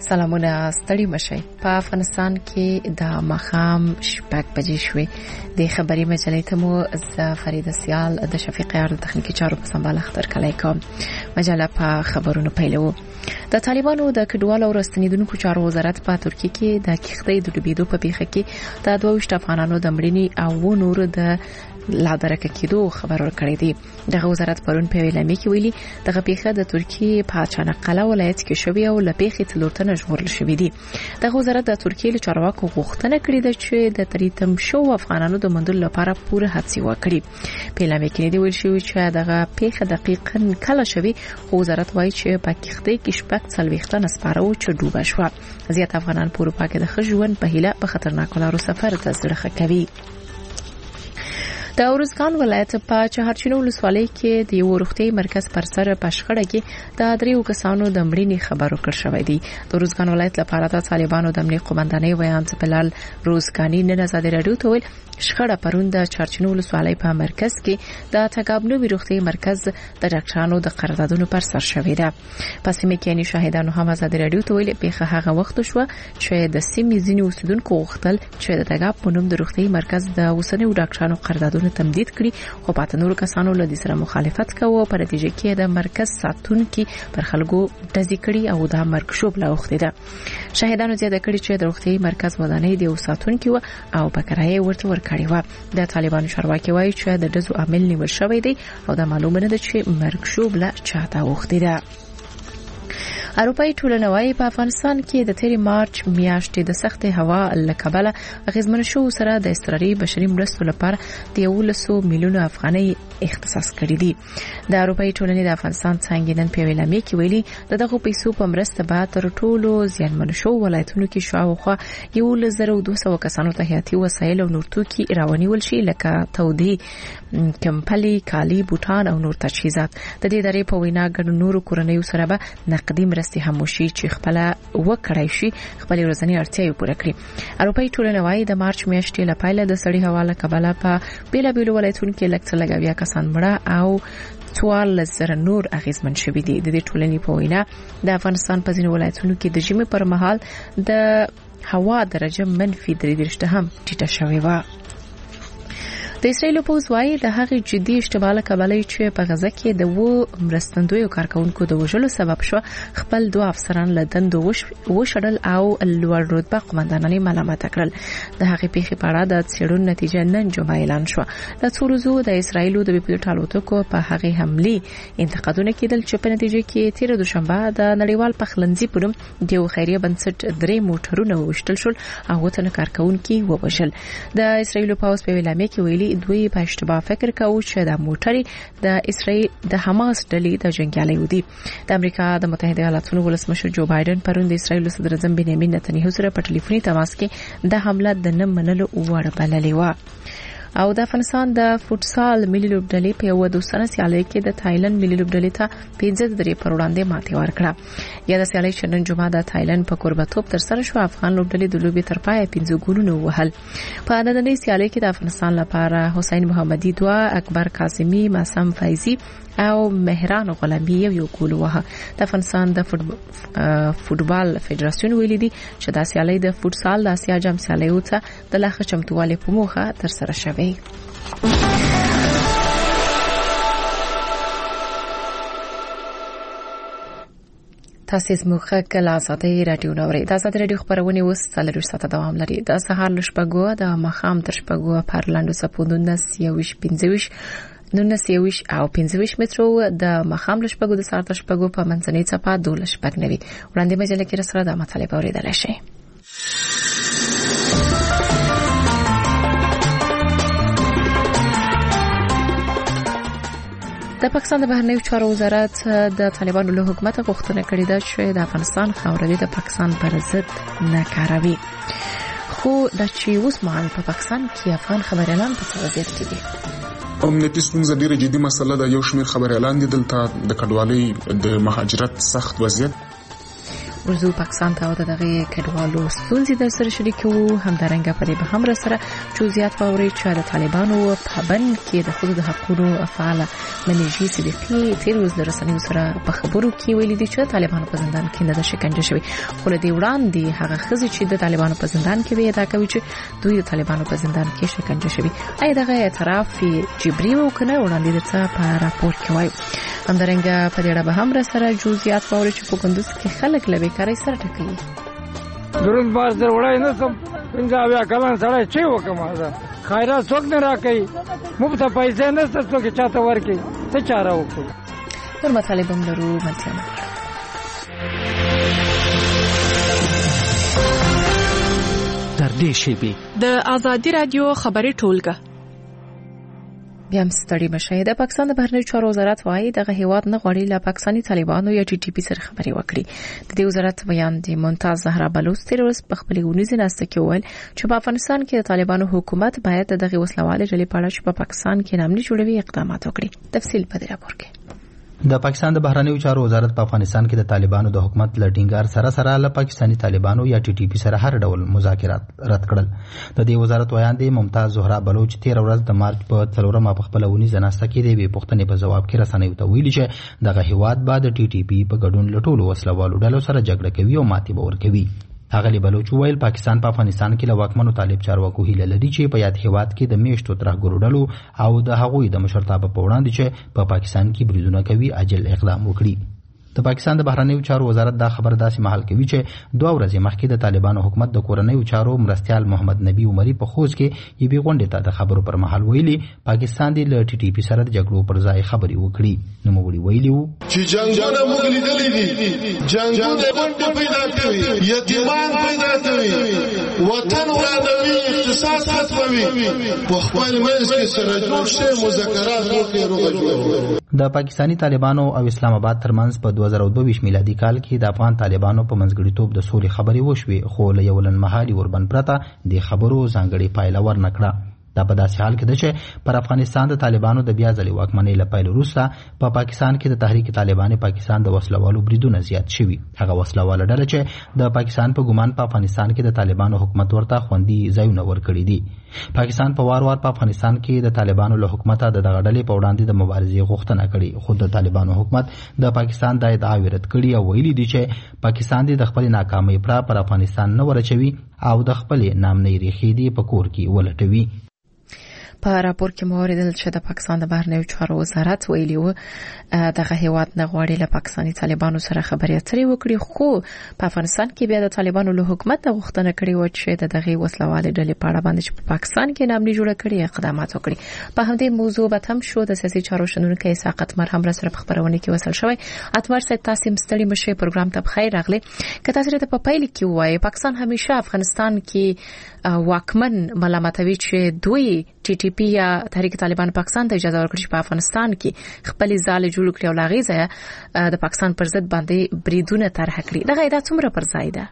سلامونه ستړي مشي په افغانستان کې د ماښام شپږ بجې شوې د خبري مجلې ته مو ز فرید سیال د شفیق یار د تخنیکی چارو په سمبال اختر کلی کوم مجله په خبرونو پیلو د طالبانو د کډوالو او راستنیدونکو چارو وزارت په ترکیه کې د کښتۍ د ډوبېدو په پیښه کې د 22 افغانانو د مړینې او نور د لا درکه کېدو خبر ورکړی دی. دغه وزارت پرون په اعلامیه کې ویلي دغه پیښه د ترکیه په چانقله ولایت کې شوې او له پیښې تلورتنه ژغورل شوې دي. دغه وزارت د ترکیه له چارواکو غوښتنه کړې ده چې د تریتم شو افغانانو د موندلو لپاره پوره هڅې وکړي. په اعلامیه کې دی ویل شوی چې دغه پیښه دقیقاً کله شوې، خو وزارت وایي چې په کښتۍ کې شپږ څلوېښت نسپاره و چې ډوبه شوه. زیات افغانان په اروپا کې د ښه ژوند په هیله په خطرناکو لارو سفر ته زړه ښه کوي. د ارزګان ولایت په چهارچینو ولسوالۍ کې د یو روغتي مرکز پر سر په شخړه کې د 3 کسانو د مړینې خبر ورکړ شوی دی. د ارزګان ولایت لپاره د طالبانو د امنیت قومندانۍ ویان بلال روزګانی نن آزاد رادیو ته ویل شخړه پرون د چهارچینو ولسوالۍ په مرکز کې د تګابنو روغتي مرکز د ډاکټرانو د قراردادونو پر سر شوی دی. پس مکینی شاهدانو هم آزاد رادیو ته ویل پیښه هغه وخت شو چې د سیمې ځینې اوسیدونکو غوښتل چې د تګاب په نوم د روغتي مرکز د اوسنیو ډاکټرانو قراردادونه تمدید کړي، خو پاتې نور کسانو له دې سره مخالفت کوي. په نتیجه کې د مرکز ساتونکو پر خلکو دزې کړي او د مرګ شوب لا وخته ده. شاهدانو زیاته کړي چې د روغتي مرکز ودانۍ د ساتونکو او په کرایه ورته ورکړي و. د طالبانو چارواکي وایي چې د دزو عامل نیول شوی دی او د معلومه نه ده چې مرګ شوب لا چاته وخته ده. اروپאי ټولنه وايي په افغانستان کې د 3 مارچ میاشتې د سخت هوا لکبله غزمن شو سره د استرالي بشري مرستو لپاره د 100 میلیون افغانۍ اختصاص کړی دی. د اروپאי ټولنې د افغانستان څنګه نن په اعلامیه کې ویلي دغه پیسو په مرسته به تر ټولو زیانمن شو ولایتونو کې شاوخوا 1200 کسانو ته حیاتي وسایل او نور توکي راونیول شي لکه تودي کمپلي کالی بوتان او نور تجهیزات. د دې درې په وینا ګڼ نور کورنیو سره به نقدي مرستې هم وشي چې خپل وکړای شي خپل ورځنی اړتیاوې پوره کړي. اروپאי ټولنه وايي د مارچ میاشتې لپاره د سړي هوا لکبله په بیلابیلو ولایتونو کې لګیا کسان مړه او 14,000 نور اغیزمن شوي دي. د دې ټولنې په وینا د افغانستان په ځینو ولایتونو کې د ژمي پر مهال د هوا درجه -3 هم ټیټه شوې و. د اسرائیل پوز وايي د هغې جدي اشتباه لکبلې چې په غزه کې د مرستندویو کارکونکو د وژلو سبب شو خپل 2 افسران له دندو وشړل او لوړ رتبه قومندانان ملامت کړل. د هغې پیښې په اړه د څېړنې نتیجه نن جمعه اعلان شو. د څورزو د اسرائیل د بیپلوټ الوتکو په هغې حمله انتقادونه کېدل چې په نتیجه کې 13 دوشنبه د نړیوال پخلنځي په نوم د خیریه بنسټ 3 موټرونه وشتل شول او وطن کارکونکو ووژل. د اسرائیل پوز په اعلامیه کې ویلي دوی په اشتباه فکر کاوه چې د موټرې د اسرائیل د حماس ډلې د جنگیالي ودی. د امریکا د متحده ایالاتونو ولسمشر جو بایدن پرون د اسرائیل صدر اعظم بنیامین نتنیاهو سره په ټلیفوني تماس کې د حمله د نه منلو وړ بللې و. او د افغانستان د فوتسال ملي لوبډلې په یو دوستانه سیالي کې د تایلند ملي لوبډلې ته 15 پر وړاندې ماتې ورکړه. یا د سیالي شنن جمعه د تایلند په کوربتوب تر سره شو. افغان لوبډلې د لوبي تر پای 15 ګولونه وهل. په نننۍ سیالي کې د افغانستان لپاره حسین محمدي 2، اکبر قاسمی، معصوم فیضی او مهران غلامی یو ګول وه. د افغانستان د فوتبال فدراسیون ویلي دي چې د سیالي د فوتسال د اسیا جام سیالیو ته د لاخه چمتووالي په موخه تر سره شوی. تاسو زموږه کله آزادۍ رادیو نوري د آزادۍ رادیو خبرونه اوس 4 ساعته دوام لري. د سهار ل شپږو د ماښام تر شپږو پارلاندو سپوندونه 25 او 25 مترو د مخام ل شپږو د ساعت شپږو په منځنۍ چپه 12 شپږ نوي وړاندې مجله کې سره د مطالبه اوریدل شي. د پاکستان د بهرنیو چارو وزارت د طالبانو له حکومت غوښتنه کړې ده چې د افغانستان خاورې د پاکستان پر ضد نه کاروي. خو د چې اوس مهال په پاکستان کې افغان خبريالان په څه وضعیت کې دي؟ امنیتي ستونزه ډیره جدي مسله ده. یو شمېر خبريالان دي دلته د کډوالۍ د مهاجرت سخت وضعیت ورزو پاکستان ته د دغه کډوالو ستونزې در سره شریکو همدارنګه په دې به هم سره جزئیات واوري چې د طالبانو په بند کې د خود د حقوقو فعال منیجي صدیقي تیر ورځ د رسنیو سره په خبرو کې ویلي دي چې طالبانو په زندان کې نه د شکنجه شوی خو له دې وړاندې هغه خزي چې د طالبانو په زندان کې وي دا کوي چې دوی د طالبانو په زندان کې شکنجه شوی اې دغه اعتراف جبري وکنه وړاندې درته په راپور کې وایي همدارنګه په دې اړه به هم سره جزئیات واوري چې په کندوز کې خلک له بیکارۍ سره ټکري درون باز در وړای نه سم څنګه بیا کلان سره چی وکم زه خیرات څوک نه راکې مفت پیسې نه څوک چاته ورکي څه چاره وکړو نور مطالب هم لرو ملتیا در دې شیبي د آزادي رادیو خبري ټولګه بیا هم ستړي مشه د پاکستان د بهرنیو چارو وزارت وايي دغه هیواد نه غواړي له پاکستاني طالبانو یا ټي ټي پی سره خبري وکړي د دې وزارت بیان دی ممتاز زهرا بلوچ تیر ورځ په خپل ونیزه ناسته کې وویل چې په افغانستان کې د طالبانو حکومت باید دغه وسلواله ډلې په اړه چې په پاکستان کې نامني جوړوي اقدامات وکړي تفصیل په دې راپور کې د پاکستان د بهرنیو چارو وزارت په افغانستان کې د طالبانو د حکومت لټینګار سره له پاکستاني طالبانو یا ټي ټي پی سره هر ډول مذاکرات رد کړل د دې وزارت ویان دی ممتاز زهرا بلوچ تیر ورځ د مارچ په 3 په خپل ونیزه ناسته کې د پښتنې په جواب کې رسنیو ته ویلي چې دغه هیواد بعد ټي ټي پی په ګډون لټولو وسلوالو ډلو سره جګړه کوي او ماتې باور کوي هغه بلوچ ویل پاکستان په افغانستان کې له واکمنو طالب چارواکو هیله لري چې په یاد هیواد کې د میشتو ترهګرو ډلو او د هغوی د مشرتابه په وړاندې چې په پاکستان کې بریدونه کوي عاجل اقدام وکړي د پاکستان د بهرنیو چارو وزارت دا خبر داسې مهال کوي چې 2 ورځې مخکې د طالبانو حکومت د کورنیو چارو مرستيال محمد نبی عمري په خوځ کې یبي غونډه ته د خبرو پر مهال ویلي پاکستان د ټي ټي پی سره د جګړو پر ځای خبري وکړي نو موږ ویلو چې جنگونه موږ لیدلې دي جنگونه غونډه پیدا کوي یتیمان پیدا کوي وطن ورانوي اقتصاد ختموي په خپل منځ کې سره جوړ شي مذاکرات وکړي د پاکستاني طالبانو او اسلام آباد ترمنځ په 2022 میلادي کال کې د افغان طالبانو په منځګړیتوب د سولې خبرې وشوې خو له یو لنمهالي وربند پرته د خبرو ځانګړي پایله ورنکړه دا په داسې حال کې ده چې پر افغانستان د طالبانو د بیا ځلې واکمنۍ له پیل وروسته په پاکستان کې د تحریک طالبان پاکستان د وسلوالو بریدونه زیات شوي هغه وسلواله ډله چې د پاکستان په ګمان په افغانستان کې د طالبانو حکومت ورته خوندي ځایونه ورکړي دي پاکستان په وار په افغانستان کې د طالبانو له حکومت د دغه ډلې په وړاندې د مبارزې غوښتنه کړې خو د طالبانو حکومت د پاکستان د ادعا رد کړي او ویلي دي چې پاکستان د خپل ناکامۍ پر افغانستان نه ورچوي او د خپل نامنۍ ریښې دی په کور کې ولټوي په راپور کې موریدل چې د پاکستان د بهرنیو چارو وزارت ویلي و دغه هیواد نه غواړي له پاکستاني طالبانو سره خبرې اترې وکړي خو په افغانستان کې بیا د طالبانو له حکومت غوښتنه کړې و چې دغه وسلواله ډلې په اړه باندې په پاکستان کې نامني جوړ کړي اقدامات وکړي په همدې موضوع به هم شو د سیاسي چارو شنونکو اسحاق اتمر هم سره په خبرونه کې وصل شوی اتمر صاحب تاسو مستړي مشه پروګرام ته بخیر راغلی که تاسو ته په پایله کې وایي پاکستان همیشه افغانستان کې واکمن ملامتوي چې دوی ټي ټي پی یا تحریک طالبان پاکستان ته اجازه ورکړي چې په افغانستان کې خپل ځاله جوړ کړي او لاغیزه د پاکستان پر ضد باندې بریدونه طرح کړي دغه ادعا څومره پر ځای ده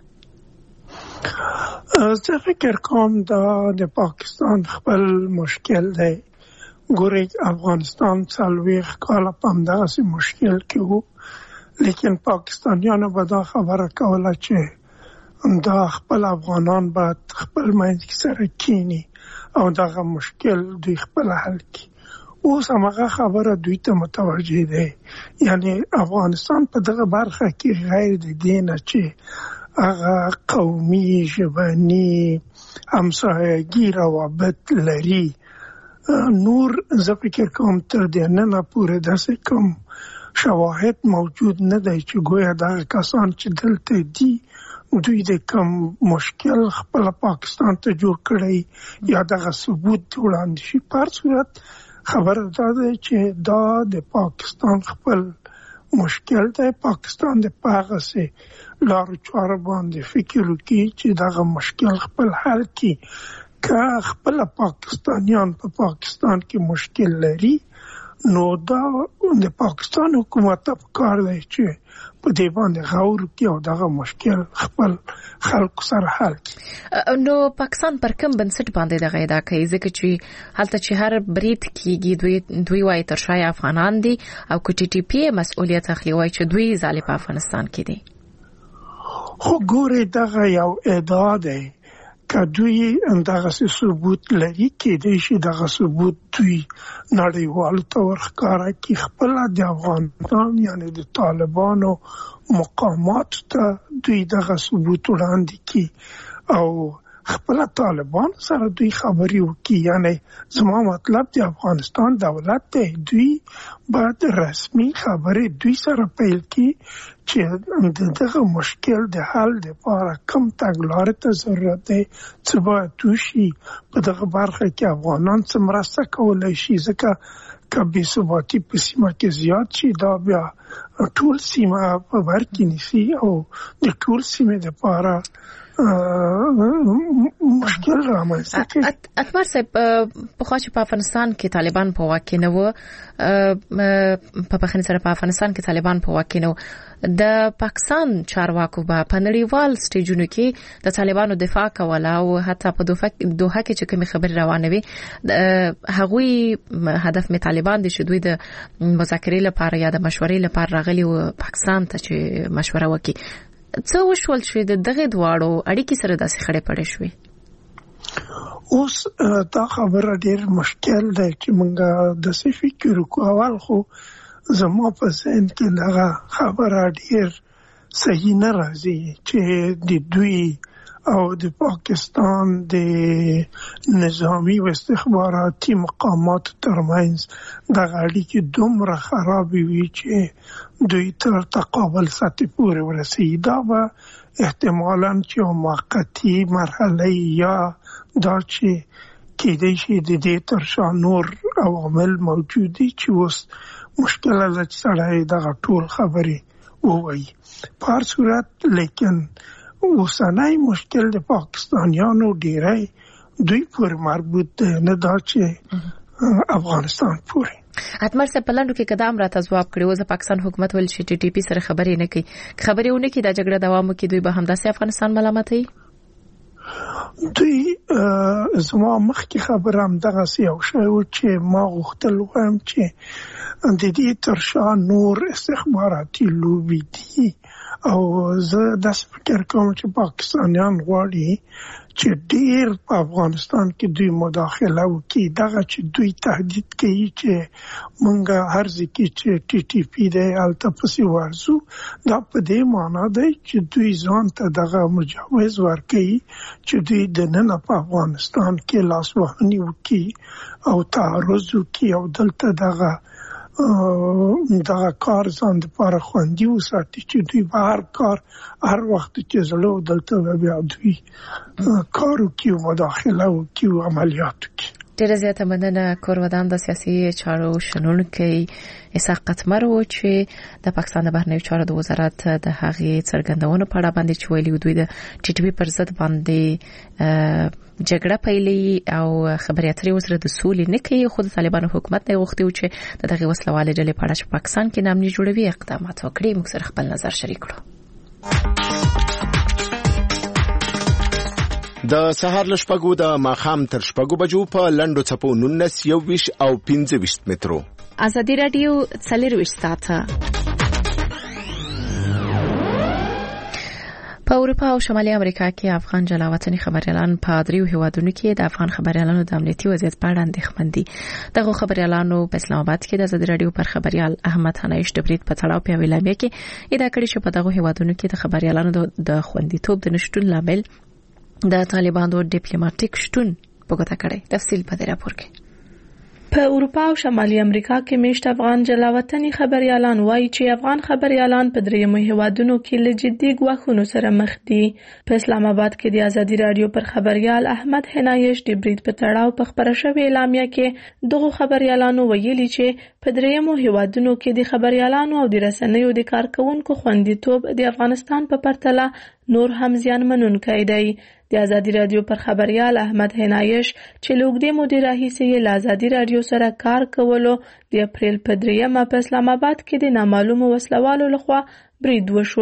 زه فکر کوم دا د پاکستان خپل مشکل دی ګورې افغانستان څلوېښت کاله په همدغسې مشکل کې وو لیکن پاکستانیانو به دا خبره کوله چې دا خپل افغانان باید خپل منځ کې سره کینی او دغه مشکل دوی خپل حل کړي اوس هغه خبره دوی ته متوجه ده یعنی افغانستان په دغه برخه کې غیر د دینه چې هغه قومي ژبني همسایګي روابط لري نور زه فکر کوم تر دې نه پورې داسې کوم شواهد موجود نه دی چې ګویا دغه کسان چې دلته دي دوی د کوم مشکل خپل پاکستان ته جوړ کړی یا دغه ثبوت وړاندې شي په هر صورت خبره دا ده چې دا د پاکستان خپل مشکل دی پاکستان د پاغسه لارو چارو باندې فکر وکړي چې دغه مشکل خپل حل کړي که خپل پاکستانیان په پاکستان کې مشکل لري نو دا د پاکستان حکومت په کار دی چې په دې باندې غور کوي او دغه مشکل خپل خلکو سره حل کړي نو پاکستان پر کوم بنسټ باندې دغه ادعا کوي ځکه چې هلته چې هر برید کیږي دوی وايي تر شای افغانان دي او کو ټي ټي پی مسؤلیت اخلي وايي چې دوی ځاله په افغانستان کې دي خو ګورې دغه یو ادعا دی که دوی دغه ثبوت لري کېدای شي دغه ثبوت دوی نړیوالو ته ورښکاره کړي، خپله د افغانستان یعنې د طالبانو مقاماتو ته دوی دغه ثبوت وړاندې کړي او خپله طالبان سره دوی خبرې وکړي. یعنې زما مطلب د افغانستان دولت دی، دوی باید رسمي خبرې دوی سره پیل کړي چې دغه مشکل د حل لپاره کوم تګلارې ته ضرورت دی، څه باید وشي په دغه برخه کې افغانان څه مرسته کولی شي، ځکه که بې ثباتي په سیمه کې زیات شي دا بیا ټول سیمه په بر کې نیسي او د ټول سیمې لپاره مشکل رامنځته کوي. اتمر صاحب پخوا چې په افغانستان کې طالبان په واک کې نه و، په بخښنې سره په افغانستان کې طالبان په واک کې نه و، د پاکستان چارواکو به په نړیوال سټیجونو کې د طالبانو دفاع کوله او حتی په دوحه کې چې کومې خبرې روانې وي هغوی هدف می طالبان دي چې دوی د مذاکرې لپاره یا د مشورې لپاره راغلي و پاکستان ته چې مشوره وکړي. څه وشول چې دغه دواړو اړیکې سره داسې خړې پړې شوې؟ اوس دا خبره ډېر مشکل ده چې موږ داسې فکر وکړو. اول خو زما په ذهن کې دغه خبره ډېر صحیح نه راځي چې د دوی او د پاکستان د نظامی و استخباراتي مقامات ترمنځ دغه اړیکې دومره خرابې وي چې دوی تر تقابل سطح پورې ورسېږي. دا به احتمالاً چې موقتي مرحله یا دا چې کېدای شي د دې تر شا نور عوامل موجود دي چې اوس مشکل ده چې سړی دغه ټول خبرې ووایي. په هر صورت لیکن اوسنی مشکل د پاکستانیانو ډیری دوی پورې مربوط دی، نه دا چې افغانستان پورې. اتمر صاحب په لاندو کې قدم راته ځواب کړی و، پاکستان حکومت ول چې ټي ټي پی سره خبرې نه کوي، خبرې ونه کوي دا جګړه دوام وکړي، دوی به همداسې افغانستان ملامتوي. دوی زما مخکې خبره همدغسې یو شی و چې ما غوښتل ووایم چې د دې تر شا نور استخباراتي لوبې دي او زه داسې فکر کوم چې پاکستانیان غواړي چې ډېر په افغانستان کې دوی مداخله وکړي. دغه چې دوی تهدید کوي چې موږ هر ځای کې چې ټي ټي پی دی هلته پسې ورځو، دا په دې معنا دی چې دوی ځان ته دغه مجوز ورکوي چې دوی دننه په افغانستان کې لاسوهنې وکړي او تعرض وکړي او دلته دغه کار ځان لپاره خوندي وساتي چې دوی به هر کار هر وخت چې زړه دلته بیا دوی کار وکړي او مداخله وکړي او عملیات وکړي. ډیره زیاته مننه. کورودان د سیاسي چارو شنونکی اسحاق قتمر و چې د پاکستان د بهرنیو چارو د وزارت د هغې څرګندونو په اړه باندې چې ویلي دوی د ټي ټي پی پر ضد باندې جګړه پیلي او خبرې اترې وسره د سولې نه کوي، خو د طالبانو حکومت نه غوښتي چې دغه وسلواله ډلې په اړه چې پاکستان کې نامني جوړوي اقدامات وکړي. موږ سره خپل نظر شریک کړو. د سهار له شپږو د ماښام تر شپږو بجو په لنډو څپو 19 21 او 25 مترو. ازادي رادیو 24 ساعته په اروپا او شمالي امریکا کې افغان جلاوطني خبريالان په دریو هیوادونو کې د افغان خبريالانو د امنیتي وضعیت په اړه اندېښمن دي. دغه خبريالانو په اسلام آباد کې د ازادي رادیو پر خبريال احمد حنایش د برید په تړاو په ویلامه کې ادعا کړې چې په دغه هیوادونو کې د خبريالانو د خوندیتوب د نشټون لامل د طالبانو ډیپلوماټیک شتون په ګوته کړی. تفصیل په دې راپور کې. په اروپا او شمالي امریکا کې میشت افغان جلاوطني خبريالان وایي چې افغان خبريالان په دریمو هیوادونو کې له جدي ګواښونو سره مخ دي. په اسلام آباد کې د ازادي رادیو پر خبريال احمد حنایش د برید په تړاو په خبره شوې اعلامیه کې دغه خبريالانو ویلي چې په دریمو هیوادونو کې د خبريالانو او د رسنیو د کارکونکو خوندیتوب د افغانستان په پرتله نور هم زیانمنونکی دی. د ازادي رادیو پر خبريال احمد حنایش چې لوګدې مودې راهیسې له ازادي رادیو سره کار کولو د اپریل په 3 په اسلام آباد کې د نامعلومو وسلوالو لخوا برید وشو.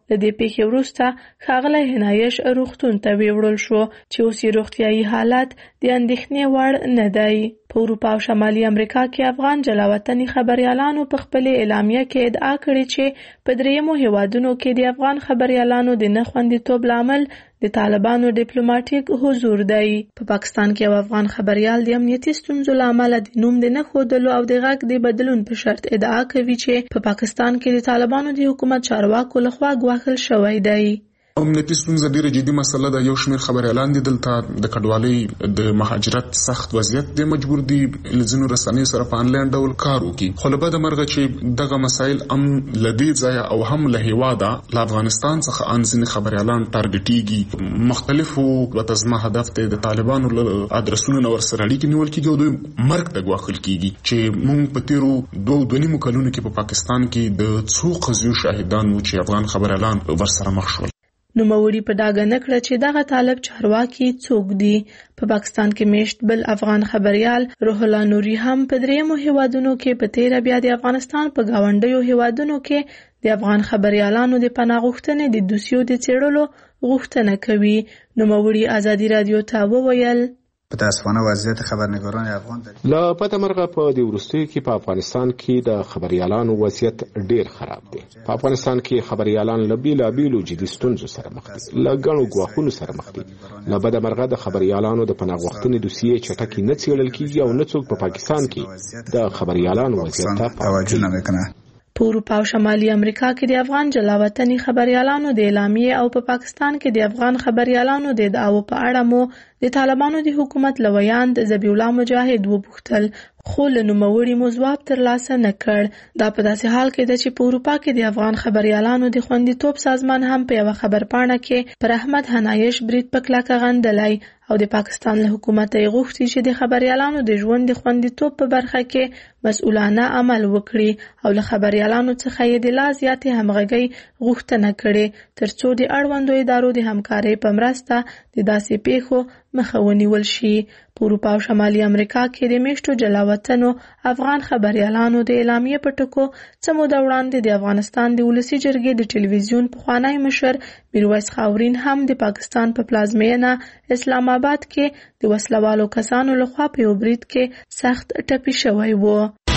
د دې پیښې وروسته ښاغلی هنایش روغتون ته ویوړل شو چې اوس یې روغتیایي حالت د اندېښنې وړ نه دی. په اروپا او شمالي امریکا کې افغان جلاوطني خبريالانو په خپلې اعلامیه کې ادعا کړې چې په دریمو هیوادونو کې د افغان خبريالانو د نه خوندیتوب لامل د طالبانو ډیپلوماټیک حضور دی. په پاکستان کې یو افغان خبريال د امنیتي ستونزو له امله د نوم د نه ښودلو او د غږ د بدلون په شرط ادعا کوي چې په پاکستان کې د طالبانو د حکومت چارواکو لخوا ګواښل شوی دی. امنیتي ستونزه ډیره جدي مسله ده. یو شمېر خبريالان دي دلته د کډوالۍ د مهاجرت سخت وضعیت د مجبور دي لزینو رسنۍ سره په انلاین ډول کار وکړي. خو له بده مرغه چې دغه مسایل هم لدی ځای او هم له هیواده له افغانستان څخه انځنی خبريالان ټارګټيږي. مختلفو وتزما هدف ته د طالبانو له ادرسونو نور سره اړیکې نیول کیږي او د مرګ ته ګواښل کیږي چې موږ په تیرو 2.5 کلونو کې په پاکستان کې د څو قضیو شاهدان وو چې افغان خبريالان ورسره مخ شول. نوموړي په ډاګه نه کړه چې دغه طالب چارواکي څوک دي. په پاکستان کې میشت بل افغان خبريال روح الله نوري هم په دریمو هیوادونو کې په تیره بیا د افغانستان په گاونډیو هیوادونو کې د افغان خبريالانو د پناه غوښتنې د دوسیو د څېړلو غوښتنه کوي. نوموړي ازادي رادیو ته وویل متاسفانه وضعیت خبرنگاران افغان لا پته مرغه په د ورستیو کې په افغانستان کې د خبريالانو وضعیت ډیر خراب دی. په افغانستان کې خبريالان له بیلابیلو جدي ستونزو سره مخ دي، له ګڼو ګواښونو سره مخ دي. له بده مرغه د خبريالانو د پناه غوښتنې دوسیې چټکې نه څېړل کیږي او نه څوک په پاکستان کې د خبريالانو وضعیت ته توجه نه کوي. په اروپا او شمالي امریکا کې د افغان جلاوطني خبريالانو د اعلامیې او په پاکستان کې د افغان خبريالانو د دعوو په اړه مو د طالبانو د حکومت لویاند ذبیح الله مجاهد وپوښتل، خو له نوموړي مو ځواب ترلاسه نه کړ. دا په داسې حال کې ده چې په اروپا کې د افغان خبريالانو د خوندیتوب سازمان هم په یوه خبرپاڼه کې پر احمد هنایش برید په کلکه غندلی او د پاکستان له حکومت یې غوښتي چې د خبريالانو د ژوند د خوندیتوب په برخه کې مسؤلانه عمل وکړي او له خبريالانو څخه یې د لا زیاتې همغږۍ غوښتنه کړې ترڅو د اړوندو ادارو د همکارۍ په مرسته د داسې پیښو مخه ونیول شي. په اروپا او شمالي امریکا کې د میشتو جلاوطنو افغان خبريالانو د اعلامیې په ټکو څه موده وړاندې د افغانستان د ولسي جرګې د ټلویزیون پخوانی مشر میرویس خاورین هم د پاکستان په پلازمینه اسلام آباد کې د وسلوالو کسانو لخوا په یو برید کې سخت ټپي شوی و.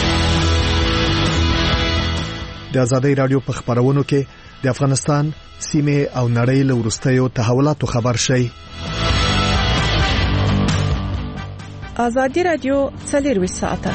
د ازادۍ رادیو په خبرونو کې د افغانستان سیمه او نړۍ له وروستیو تحولاتو خبر شي. ازادي رادیو 24 ساعته.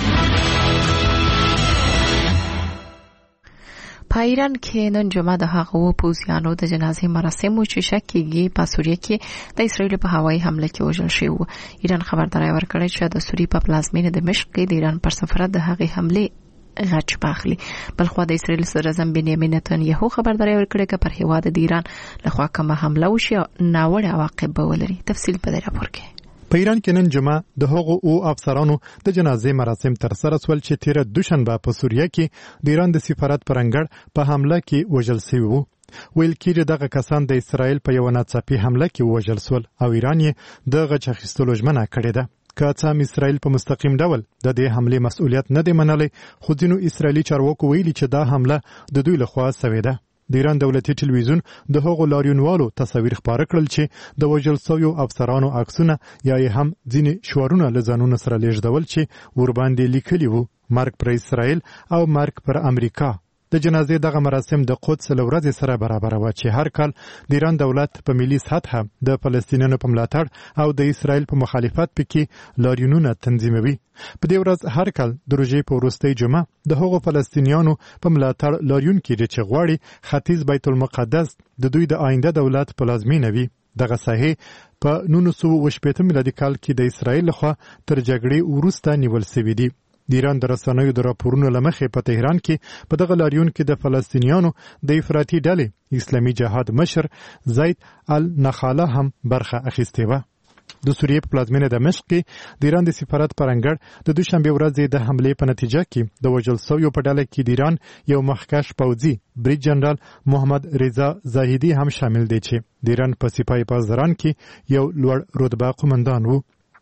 په ایران کې نن جمعه د هغو پوځیانو د جنازې مراسم چې شک کېږي په سوریه کې د اسرایل په هوایي حمله کې وژل شوی و. ایران خبرداري ورکړه چې د سوریه په پلازمینه دمشق کې د ایران پر سفارت د هغې حمله غچ باخلي. بلخو د اسرایل صدر اعظم بنیامین نتانیاهو خبرداري ورکړه چې پر هیواد د ایران لخوا کومه حمله وشي ناوړه عواقب به ولري. تفصیل په دې راپور کې. په ایران کې نن جمعه د هغو او افسرانو د جنازې مراسم تر سره شول چې تیر دوشنبه په سوریه کې د ایران د سفارت پرنګړ په حمله کې وژل شوی وو. ویل کېږي دغه کسان د اسرایل په یو ناڅاپي حمله کې وژل شول او ایران یې د غچ اخیستلو ژمنه کړې ده. که څه هم اسرایل په مستقیم ډول د دې حملې مسؤلیت نه دی منلی، خو ځینو اسرایلي چارواکو ویلي چې دا حمله د دوی لخوا شوې ده. د ایران دولتي ټلویزیون د هغو لاریونوالو تصاویر خپاره کړل چې د وژل شویو افسرانو عکسونه یا یې هم ځینې شعارونه له ځانونو سره لیږدول چې ورباندې لیکلي وو مرګ پر اسرایل او مرګ پر امریکا. د جنازې دغه مراسم د قدس له ورځې سره برابر و چې هر کال د ایران دولت په ملي سطحه د فلسطینیانو په ملاتړ او د اسرایل په مخالفت پکې لاریونونه تنظیموي. په دې ورځ هر کال د روژې په وروستۍ جمعه د هغو فلسطینیانو په ملاتړ لاریون کېږي چې غواړي ختیځ بیت المقدس د دوی د آینده دولت پلازمینه وي. دغه ساحې په 1980 میلادي کال کې د اسرایل لخوا تر جګړې وروسته نیول شوې دي. د ایران د رسنیو د راپورونو له مخې په تهران کې په دغه لاریون کې د فلسطینیانو د افراطي ډلې اسلامي جهاد مشر زید النخاله هم برخه اخیستې وه. د سوریې په پلازمینه دمشق کې د ایران د سفارت پرنګړ د دوشنبه ورځې د حملې په نتیجه کې د وژل شویو په ډله کې د ایران یو مخکښ پوځي بریج جنرال محمد رضا زاهدي هم شامل دی چې د ایران په سپاه پاسداران کې یو لوړ رتبه قومندان و.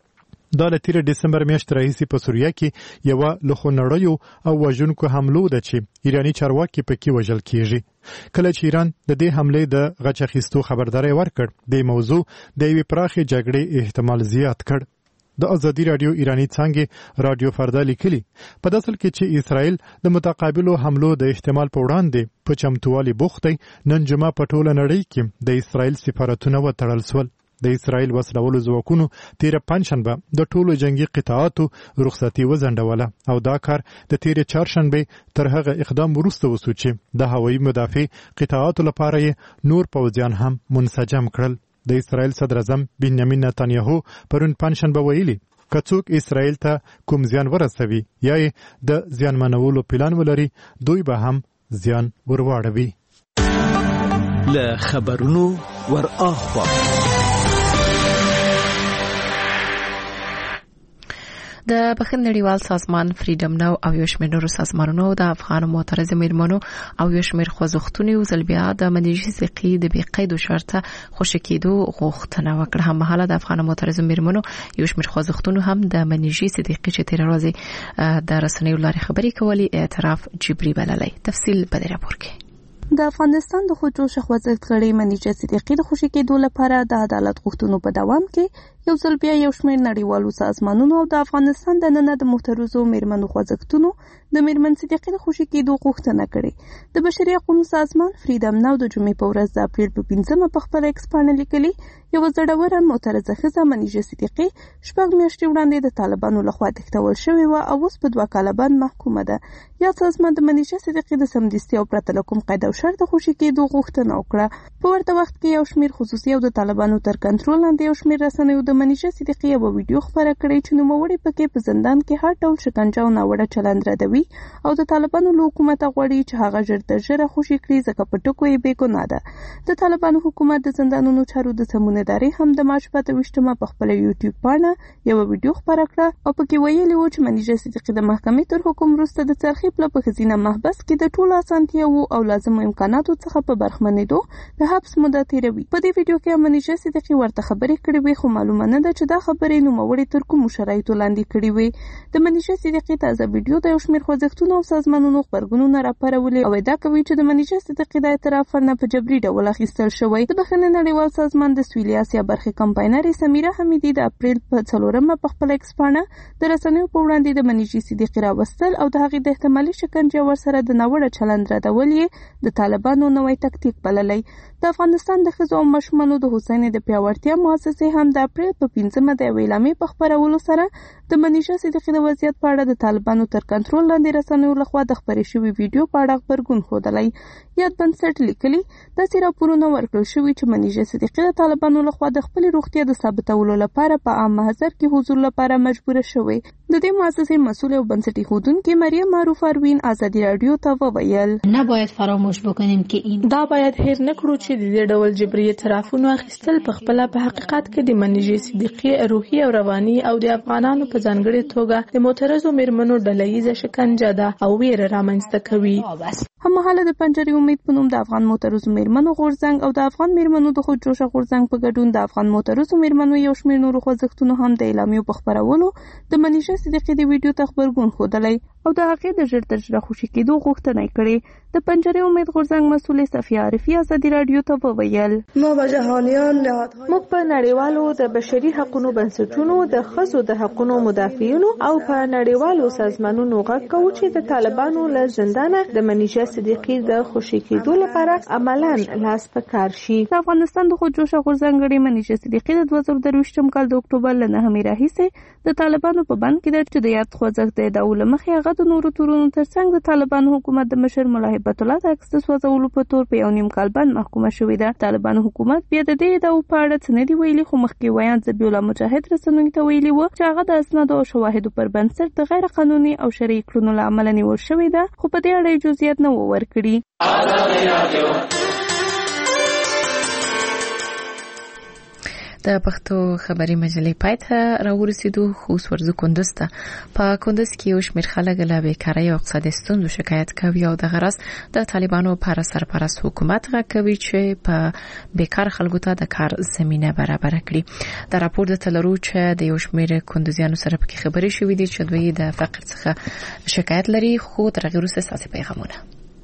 دا له تیر دسمبر میاشتې راهیسې په سوریه کې یوه له خونړیو او وژونکو حملو ده چې ایراني چارواکي پکې وژل کیږي. کله چې ایران د دې حملې د غچ اخیستو خبرداری ورکړ، د موضوع د یوې پراخې جګړې احتمال زیات کړ. د ازادي رادیو ایرانی څانګې رادیو فردا لیکلي په داسل کې چې اسرائیل د متقابلو حملو د احتمال په وړاندې په چمتووالي بوخت دی. نن جمعه په ټوله نړۍ کې د اسرائیل سفارتونه وتړل سول. د اسرائیل وسلوالو ځواکونو تیره پنجشنبه د ټولو جنگي قطعاتو رخصتي وځنډوله او دا کار د تیره چهارشنبه تر هغه اقدام وروسته وسو چې د هوایي مدافع قطعاتو لپاره یې نور پوځیان هم منسجم کړل. د اسرائیل صدر اعظم بنیامین نتانیاهو پرون پنجشنبه ویلي که څوک اسرائیل ته کوم زیان ورسوي یا یې د زیانمنولو پلان ولري دوی به هم زیان ورواړوي. له خبرونو ور اخوا د بخښنې نړیوال سازمان فریډم ناو او یو شمېر نورو سازمانونو د افغان معترض میرمنو او یو شمېر خوځښتونو یو ځل بیا د منیژي سقي د بې قید شرطه خوشي کېدو غوښتنه وکړه. هممهاله د افغان معترض میرمنو یو شمېر خوځښتونو هم د منیژي صدیقي چې تیر ورځ د رسنیو لارې خبرې کولې اعتراف جبري بللی. تفصیل په دې راپور کې. د افغانستان د خودجوشه خوځښت غړي منیژه صدیقي د خوشي کېدو لپاره د عدالت غوښتنو په دوام کې یو ځل بیا یو شمېر نړیوالو سازمانونو او د افغانستان د ننه د محترزو میرمنو خوځښتونو د میرمن صدیقي د خوشي کېدو غوښتنه کړې. د بشري حقوقو سازمان فریډم ناو د جمعې په ورځ د اپریل په 5مه په خپل ایکس باندې لیکلي یو زړوره معترضه ښځه منیژه صدیقي 6 میاشتې وړاندې د طالبانو لخوا تښتول شوې وه او اوس په 2 کاله باندې محکومه ده. یا سازمان د منیژه صدیقي د سمدستي او پرته له کوم قید او شرط خوشي کېدو غوښتنه وکړه. په ورته وخت کې یو شمېر خصوصي او د طالبانو تر کنټرول لاندې یو شمېر رسنیو د منیژه صدیقي یو ویډیو خپره کړې چې نوموړې پکې په زندان کې هر ډول شکنجه او ناوړه چلند ردوي او د طالبانو له حکومت غواړي چې هغه ژر تر ژره خوشي کړي ځکه په ټکو یې بېګناه ده. د طالبانو حکومت د زندانونو چارو د سمونهدارۍ هم د مارچ په 28مه په خپل یوټیوب باندې یو ویډیو خپره کړه او پکې ویلي و چې منیژه صدیقي د محکمې تر حکم وروسته د څرخي پله په ښځینه محبس کې د ټولو اسانتیاوو او لازمو امکاناتو څخه په برخمنېدو د حبس موده تېروي. په دې ویډیو کې منیژه صدیقي ورته خبرې کړې وې خو معلومه نه ده چې دا خبرې نوموړې تر کومو شرایطو لاندې کړې وې. د منیژه صدیقي تازه ویډیو د یو شمېر خوځښتونو او سازمانونو غبرګونونه راپارولې او ادعا کوي چې د منیژه صدیقي د اعتراف نه په جبري ډول اخیستل شوی. د بخښنې نړیوال سازمان د سویلي اسیا برخې کمپاینرې سمیره حمیدي د اپریل په 4مه په خپل ایکس باندې د رسنیو په وړاندې د منیژه صدیقي راوستل او د هغې د احتمالي شکنجې ورسره د ناوړه چلند ردول یې د طالبانو نوی تکتیک بللی. د افغانستان د ښځو او ماشومانو د هوساینې د پیاوړتیا مؤسسې هم د اپریل په 5مه د یوې اعلامیې په خپرولو سره د منیژه صدیقي د وضعیت په اړه د طالبانو تر کنټرول لاندې رسنیو لخوا د خپرې شوي ویډیو په اړه غبرګون ښودلی. یاد بنسټ لیکلي داسې راپورونه ورکړل شوي چې منیژه صدیقي د طالبانو لخوا د خپلې روغتیا د ثابتولو لپاره په عام محضر کې حضور لپاره مجبوره شوې. د دې مؤسسې مسؤل او بنسټي ښودونکې مریم معروف اروین ازادي رادیو ته وویل نباید فراموش بکنیم که این دا باید هیر نکړو چې د دې ډول جبري اعترافونو اخیستل په خپل په حقیقت کې د منیژه صدیقي روحي او رواني او د افغانانو په ځانګړي توګه د معترضو میرمنو ډلهییزه شکنجه ده او ویره رامنځته کوي. هممهاله د پنجرې امید په نوم د افغان معترضو میرمنو غورځنګ او د افغان میرمنو د خودجوشه غورځنګ په ګډون د افغان معترضو میرمنو یو شمېر نورو خوځښتونو هم د اعلامیو په خپرولو د منیژه صدیقي د ویډیو ته غبرګون ښودلی او د هغې د ژر تر ژره خوشي کېدو غوښتنه یې کړې. د پنجرې امید غورځنګ مسؤل صفیه عارفي ازادي رادیو ته وویل موږ په نړیوالو د بشري حقوقو بنسټونو د ښځو د حقوقو مدافعینو او په نړیوالو سازمانونو غږ کوو چې د طالبانو له زندانه د منیژه صدیقي د خوشي کېدو لپاره عملاً لاس په کار شي. د افغانستان د خودجوشه غورځنګ غړي منیژه صدیقي د 2023 کال د اکتوبر له 9مې راهیسې د طالبانو په بند کې ده چې د یاد خوځښت د ادعاو له مخې هغه د نورو تورونو ترڅنګ د طالبانو حکومت د مشر ملا هیبت الله د عکس سوځولو په تور په 1.5 کال باندې محکومه شوې ده. طالبانو حکومت بیا د دې ادعاو په اړه څه نه دی ویلي خو مخکې ویان ذبیح الله مجاهد رسنیو ته ویلي و چې هغه د اسنادو او شواهدو پر بنسټ د غیر قانوني او شرعي کړنو له امله نیول شوې ده خو په دې اړه جزئیات نه و ورکړي. د پښتو خبري مجلې پاتې راورسېدو خو ورزو کندوز ته په کندوز کې یو شمېر خلک له بیکارۍ او اقتصادي ستونزو شکایت کوي او د غرض د طالبانو پر سرپرست حکومت غوښتي چې په بیکار خلکو ته د کار زمينه برابر کړي د راپور د تلرو چې د یو شمېر کندوزیانو سره په خبرې شوې دي چې دوی د فقر څخه شکایت لري خو تر هغه وروسته ساسي پیغامونه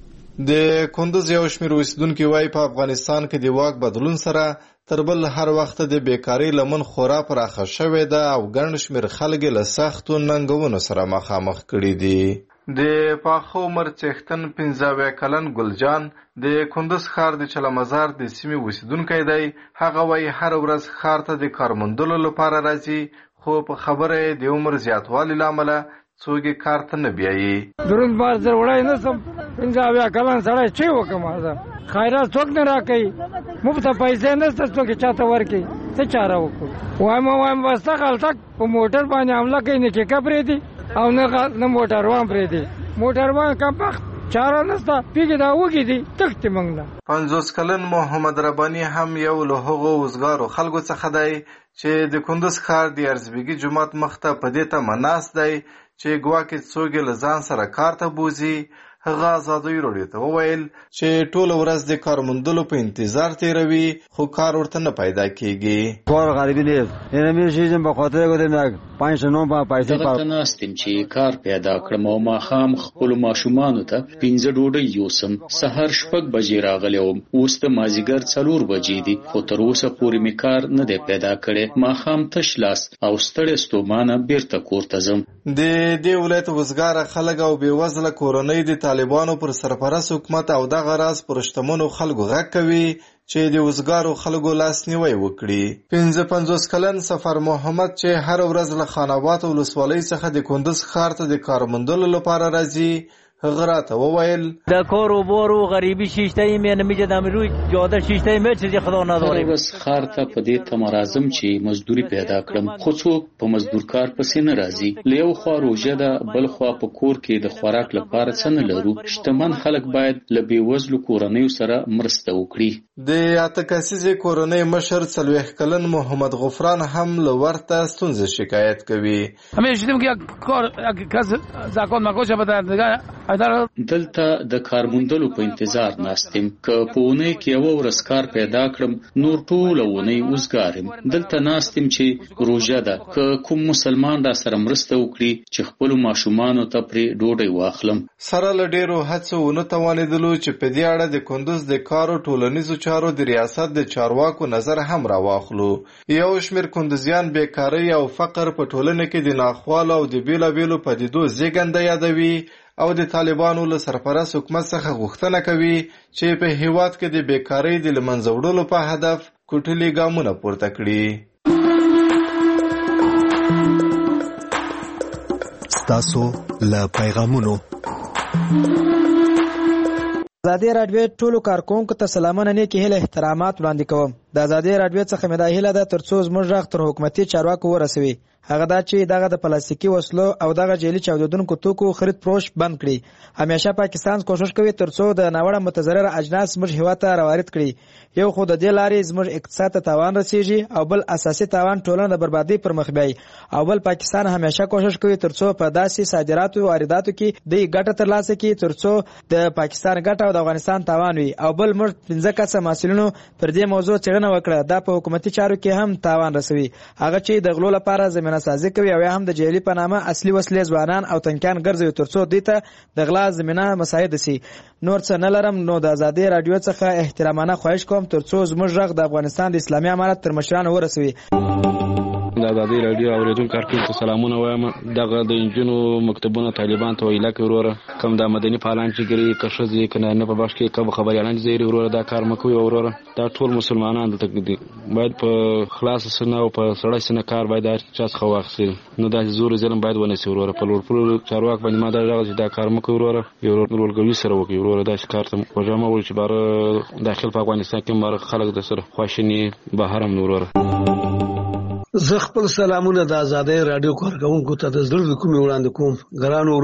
د کندوز یو شمېر اوسیدونکو وايي په افغانستان کې د واک بدلون سره تربل هر وخت د بیکاری لمن خورا پراخه شوې ده او ګڼ شمېر خلک له سختو ننګونو سره مخامخ کړي دي د پاخو عمر څښتن 15 کلن ګلجان د کندوز ښار د چلمزار د سیمې اوسیدونکی دی هغه وايي هر ورځ ښار ته د کارموندلو لپاره راځي خو په خبره د عمر زیاتوالي لامل څوګي کار ته نه بیایي درون بار زر وړای نه سم 15 کلن سره چی وکم خیرات څوک نه راکې مفت پیسې نشته څوک چاته ورکي څه چاره وکړو وایم واسطه غلطه په موټر باندې حمله کوي نه کې کبرې دي او نه موټر وان پرې دي موټر وان کم وخت چاره نشته پیګه دا وګي دي تخت منګلا 50 کلن محمد ربانی هم یو له هغو وزګارو خلکو څخه دی چې د کندوز ښار د ارزبیګي جماعت مخته په دې ته مناس دی چې ګواکې څوګ له ځان سره کار ته بوزي هغه آزادۍ وروړي ته وویل چې ټول ورځ د کارموندلو په انتظار تیروي خو کار ورته نه پیدا کیږي کار غریبی دی نه مې شي په خاطر کوم 509 په پیسې په ناستم چې کار پیدا کړم او ما خام خپل ماشومان ته 15 ډوډۍ یوسم سحر شپږ بجې راغلم اوس ته مازیګر 4 بجې دي خو تر اوسه پورې مې کار نه دی پیدا کړی ما خام تش لاس او ستړی ستومانه بیرته کور ته ځم د دې ولایت وزګار خلک او بې وزله کورنۍ د طالبانو پر سرپرست حکومت او د غراض پر شتمنو خلکو غږ کوي چې د وزګارو خلکو لاس نیوي وکړي 55 کلن سفر محمد چې هر ورځ له خانابات ولسوالۍ څخه د کندوز ښار ته د کارموندلو لپاره راځي هغه راته وویل د کور و بور و غریبی شیشته مې نه میجدم روی جاده شیشته مې چې خدا نداري بس خار ته په دې تمرازم چې مزدوري پیدا کړم خو څوک په مزدور کار پسې نه راځي له یو خوا روزه ده بل خوا په کور کې د خوراک لپاره څه نه لرو شتمن خلک باید له بیوزلو کورنیو سره مرسته وکړي د اتکاسیزي کورنۍ مشر 40 کلن محمد غفران هم له ورته ستونزې شکایت کوي همیشه شدیم که کار کس زکات مکوشه بده دلته د کارموندلو په انتظار ناستم که په اونۍ کې یو ورځ کار پیدا کړم نور ټول اونۍ وزګارم دلته ناستم چې روژه ده که کوم مسلمان را سره مرسته وکړي چې خپل ماشومانو ته پرې ډوډۍ واخلم سره له ډیرو هڅو ونه توانېدلو چې په دې اړه د کندوز د کارو ټولنیزو چارو د ریاست د چارواکو نظر هم راواخلو یو شمېر کندوزیان بیکارۍ او فقر په ټولنه کې د ناخوالو او د بیلابیلو پدیدو زیږنده یادوي او د طالبانو له سرپرست حکومت څخه غوښتنه کوي چې په هیواد کې د بیکارۍ د له منځه وړلو په هدف کوټلي ګامونه پورته کړي. ستاسو له پیغامونو ازادي راډیو ټولو کارکونکو ته سلامونه نیکی هیله احترامات وړاندې کوم. د ازادي راډیو څخه مې دا هیله ده ترڅو زموږ غږ تر حکومتي چارواکو ورسوي هغه دا چې دغه د پلاستیکي وسلو او دغه جعلي چاودیدونکو توکو خرید فروش بند کړي. همیشه پاکستان کوشش کوي ترڅو د ناوړه متضرر اجناس زموږ هیواد ته راوارد کړي. یو خو د دې لارې زموږ اقتصاد ته تاوان رسیږي او بل اساسي تاوان ټولنه د بربادي پر مخ بیاي او بل پاکستان همیشه کوشش کوي ترڅو په داسې صادراتو او وارداتو کې د ګټه ترلاسه کړي ترڅو د پاکستان ګټه او د افغانستان تاوان وي او بل موږ 15 کسه مسؤلینو پر دې موضوع څېړنه وکړه دا په حکومتي چارو کې هم تاوان رسوي هغه چې د غلو لپاره زمينه سازي کوي او هم د جعلي په نامه اصلي وسلې ځوانان او تنکیان ګرځوي ترڅو دوی ته د غلا زمينه مساعد شي. نور څه نه لرم نو د ازادي راډیو څخه احترامانه خواهش کوم ترڅو زموږ غږ د افغانستان د اسلامي امارت تر مشرانو ورسوي. د ازادي راډیو اوریدونکو کارکونکو سلامونه وایم. دغه د انجونو مکتبونو طالبان ته ویلا کوي وروره کوم د مدني فعالان چې ګری کښځي کنه نه په باش کې کوم خبريالان زیری وروره دا کار مکوي وروره دا ټول مسلمانان دلته دي باید په خلاص سره او په سړی سره کار باید چاس خو واخسي نو دا زور ظلم باید ونسي وروره په لور چارواک باندې ما دا کار مکوي وروره یو ورګوي سره وکي وروره دا کار ته وجامه ول چې بار داخل په افغانستان کې مر خلک د سره خواشني بهرم وروره. زه خپل سلامونه د ازادۍ رادیو کارکونکو ته د زړه کومې وړاندې کوم. ګرانو ورونو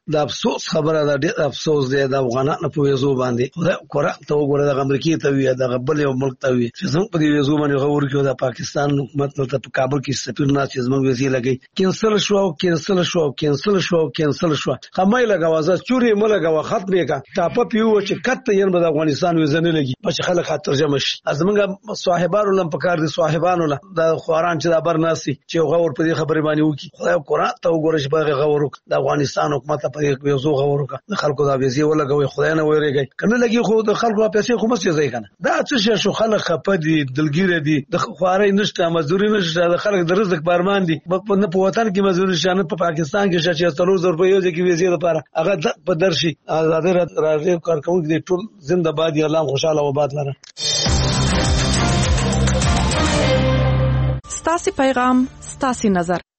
د افسوس خبره ده، ډېر افسوس دی د افغانانو په ویزو باندې. خدای قرآن ته وګوره، د امریکا ته وي، د بل یو ملک ته وي چې زموږ په دې ویزو باندې غور کوي. د پاکستان حکومت نو ته په کابل کې سفیر نه چې زموږ ویزې لګي کینسل شو او کینسل شو او کینسل شو او کینسل شو. خمای لګاوازه چوري ملګاوه خط میکا ټاپه پیو چې کته یې د افغانستان ویزه نه لګي چې خلک ترجمه شي. زموږ صاحبانو لم پکار دي، صاحبانو له د خواران چې د برناسي چې غور په دې خبرې باندې وکي. خدای قرآن ته وګوره چې باغ غور وک د افغانستان حکومت په دې ویزو غور وک د خلکو د ویزې ولګوي. خدای نه ویریږي کنه لګي خو د خلکو پیسې خو مست ځای کنه. دا څه شو خلک خپه دي، دلګیره دي، د خواري نشته، مزدوري نشته، د خلک د رزق بارمان دي. نه په وطن کې مزدوري شانه په پاکستان کې شې 3000 روپۍ یو ځکه ویزې لپاره هغه په درشي. آزاد راځي کارکونکو دي ټول زنده‌باد یا الله خوشاله و آباد لره. ستاسو پیغام ستاسو نظر.